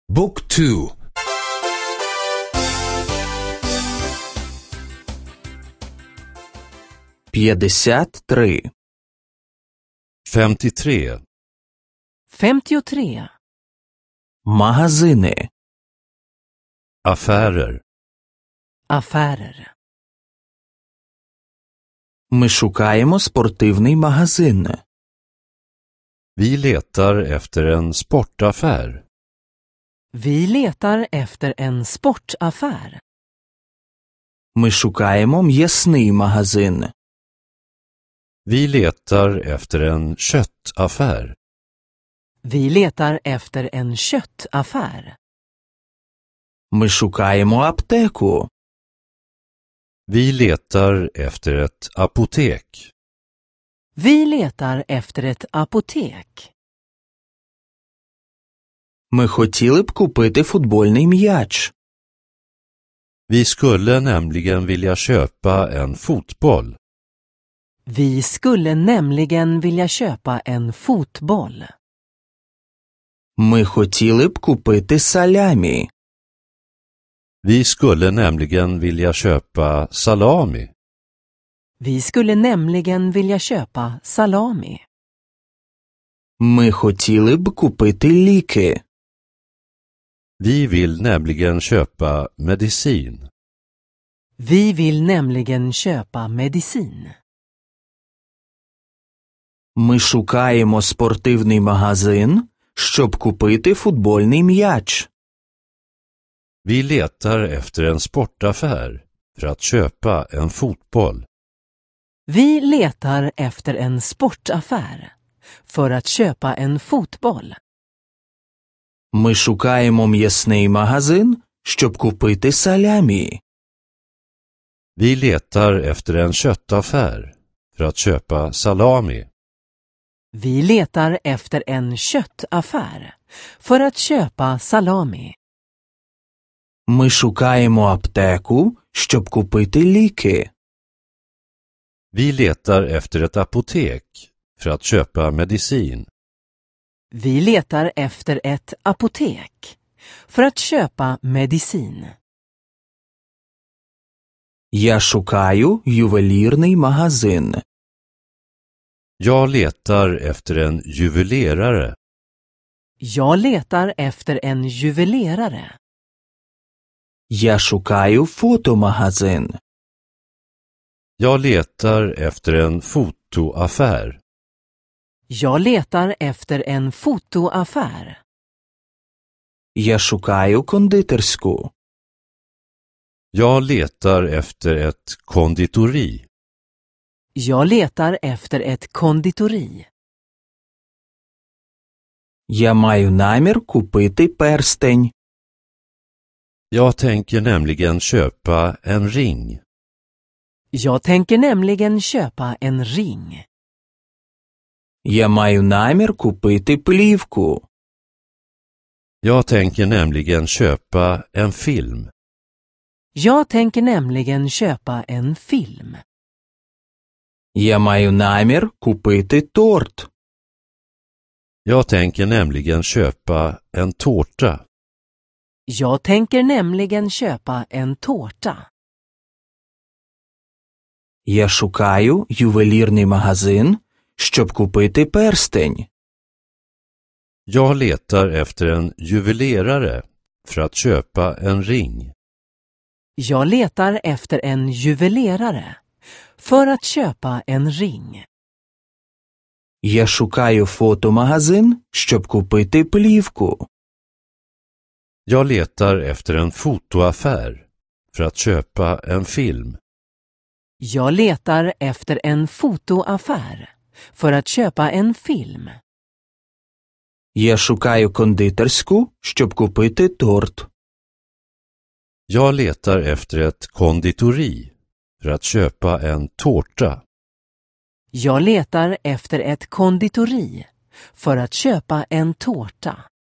Book 2. 53. 53. 53. Магазини. Affärer. Affärer. Ми шукаємо спортивний магазин. Vi letar efter en sportaffär. Vi letar efter en sportaffär. Ми шукаємо м'ясний магазин. Vi letar efter en köttaffär. Vi letar efter en köttaffär. Ми шукаємо аптеку. Vi letar efter ett apotek. Vi letar efter ett apotek. Ми хотіли б купити футбольний м'яч. Vi skulle nämligen vilja köpa en fotboll. Vi skulle nämligen vilja köpa en fotboll. Ми хотіли б купити салямі. Vi skulle nämligen vilja köpa salami. Vi skulle nämligen vilja köpa salami. Ми хотіли б купити ліки. Vi vill nämligen köpa medicin. Vi vill nämligen köpa medicin. Ми шукаємо спортивний магазин, щоб купити футбольний м'яч. Vi letar efter en sportaffär för att köpa en fotboll. Vi letar efter en sportaffär för att köpa en fotboll. Ми шукаємо м'ясний магазин, щоб купити салямі. Vi letar efter en köttaffär för att köpa salami. Vi letar efter en köttaffär för att köpa salami. Ми шукаємо аптеку, щоб купити ліки. Vi letar efter ett apotek för att köpa medicin. Vi letar efter ett apotek för att köpa medicin. Я шукаю ювелірний магазин. Jag letar efter en juvelerare. Jag letar efter en juvelerare. Я шукаю фотомагазин. Jag letar efter en fotoaffär. Jag letar efter en fotoaffär. Я шукаю кондитерську. Jag letar efter ett konditori. Jag letar efter ett konditori. Я маю намір купити перстень. Jag tänker nämligen köpa en ring. Jag tänker nämligen köpa en ring. Я маю намір купити плівку. Jag tänker nämligen köpa en film. Jag tänker nämligen köpa en film. Я маю намір купити торт. Jag tänker nämligen köpa en tårta. Jag tänker nämligen köpa en tårta. Я шукаю ювелірний магазин, щоб купити перстень. Jag letar efter en juvelerare för att köpa en ring. Jag letar efter en juvelerare för att köpa en ring. Я шукаю фотомагазин, щоб купити плівку. Jag letar efter en fotoaffär för att köpa en film. Jag letar efter en fotoaffär för att köpa en film. Я шукаю кондитерську, щоб купити торт. Jag letar efter ett konditori för att köpa en tårta. Jag letar efter ett konditori för att köpa en tårta.